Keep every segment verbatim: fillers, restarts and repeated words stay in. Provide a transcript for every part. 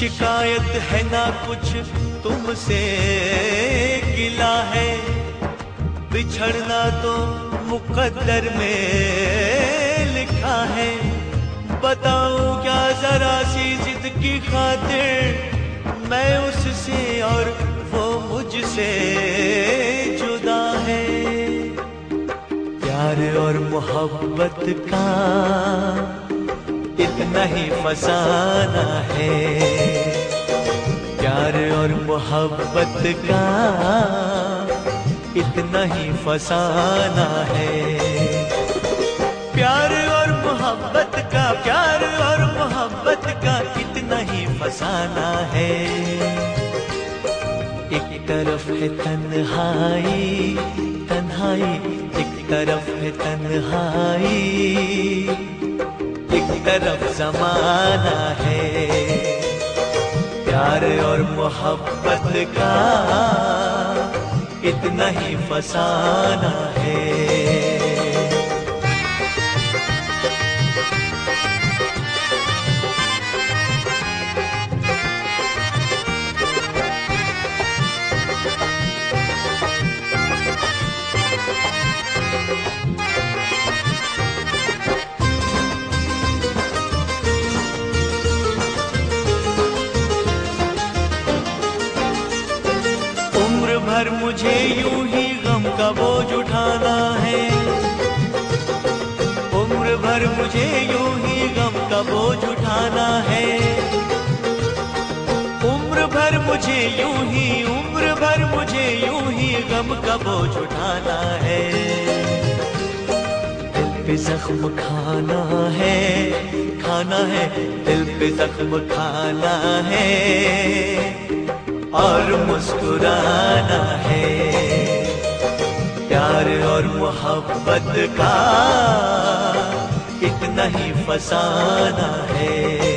शिकायत है ना कुछ तुमसे गिला है, बिछड़ना तो मुकद्दर में लिखा है। बताऊं क्या जरा सी जिद की खातिर, मैं उससे और वो मुझसे जुदा है। प्यार और मोहब्बत का इतना ही फसाना है, प्यार और मोहब्बत का इतना ही फसाना है। प्यार और मोहब्बत का, प्यार और मोहब्बत का इतना ही फसाना है। एक तरफ है तन्हाई तन्हाई, एक तरफ है तन्हाई, एक तरफ ज़माना है। प्यार और मोहब्बत का इतना ही फसाना है। भर मुझे यूं ही गम का बोझ उठाना है, उम्र भर मुझे यूं ही गम का बोझ उठाना है। उम्र भर मुझे यूं ही, उम्र भर मुझे यूं ही गम का बोझ उठाना है। दिल पे जख्म खाना है, खाना है, दिल पे जख्म खाना है और मुस्कुराना है। प्यार और मोहब्बत का इतना ही फसाना है।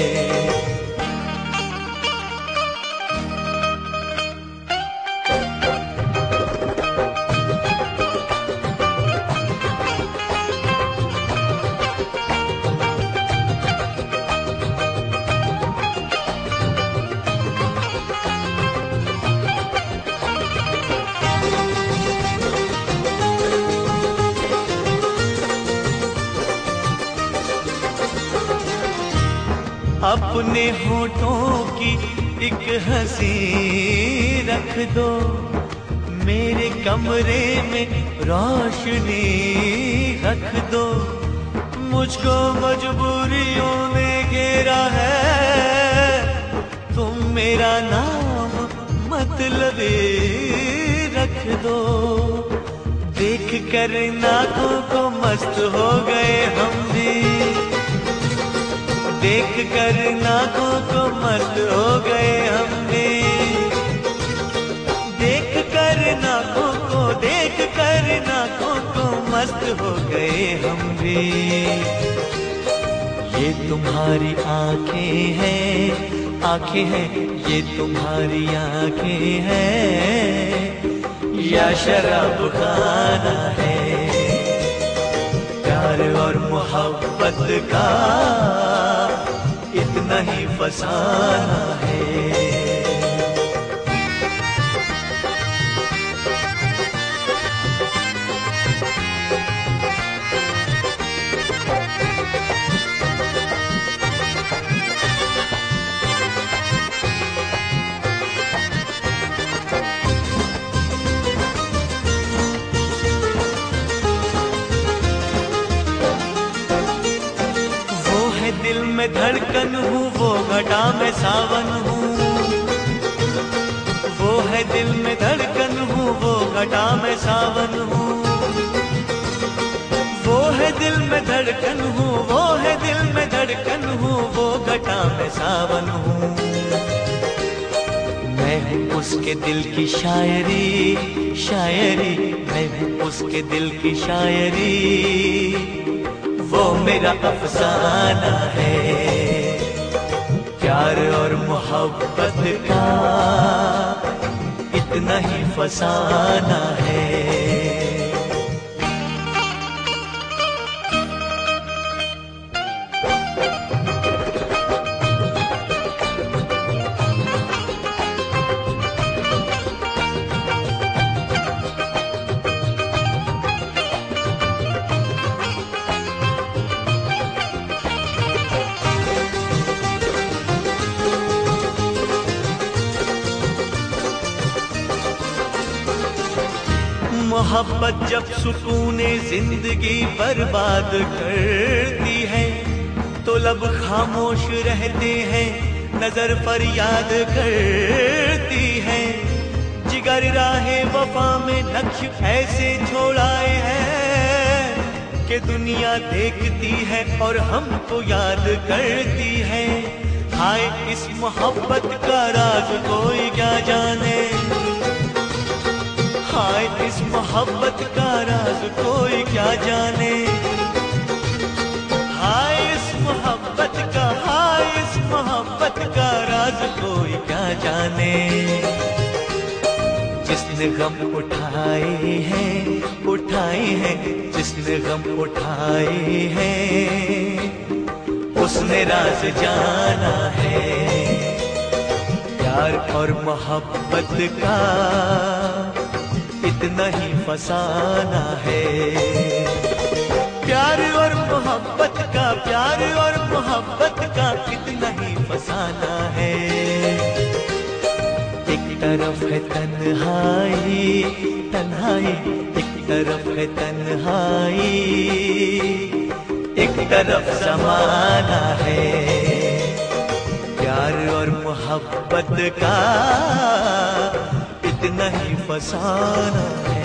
अपने होठों की एक हंसी रख दो, मेरे कमरे में रोशनी रख दो। मुझको मजबूरियों ने घेरा है, तुम मेरा नाम मतलबी रख दो। देख कर नाकों को मस्त हो गए हम भी, देख कर नाकों को मस्त हो गए हमने। देख कर नाकों को, देख कर नाकों को मस्त हो गए हम भी। ये तुम्हारी आंखें हैं, आंखें हैं, ये तुम्हारी आंखें हैं या शराब खाना है। प्यार और मोहब्बत का इतना ही फसाना है। दिल में धड़कन हूँ, वो घटा में सावन हूँ। वो है दिल में धड़कन हूँ, वो घटा में सावन हूँ। वो है दिल में धड़कन हूँ, वो है दिल में धड़कन हूँ, वो घटा में सावन हूँ। मैं हूँ उसके दिल की शायरी, शायरी, मैं हूँ उसके दिल की शायरी, वो मेरा अफसाना है। प्यार और मोहब्बत का इतना ही फसाना है। मोहब्बत जब सुकूने जिंदगी बर्बाद करती है, तो लब खामोश रहते हैं, नजर फरियाद करती है। जिगर राहे वफा में नक्श ऐसे छोड़ाए हैं कि दुनिया देखती है और हमको याद करती है। हाय इस मोहब्बत का राज कोई क्या जाने, हाय इस मोहब्बत का राज कोई क्या जाने, हाय इस मोहब्बत का, हाय इस मोहब्बत का राज कोई क्या जाने। जिसने गम उठाए हैं, उठाए हैं, जिसने गम उठाए हैं, उसने राज जाना है। प्यार और मोहब्बत का इतना ही फसाना है, प्यार और मोहब्बत का, प्यार और मोहब्बत का इतना ही फसाना है। एक तरफ है तन्हाई, तन्हाई, एक तरफ है तन्हाई, एक तरफ ज़माना है। प्यार और मोहब्बत का इतना ही फसाना है।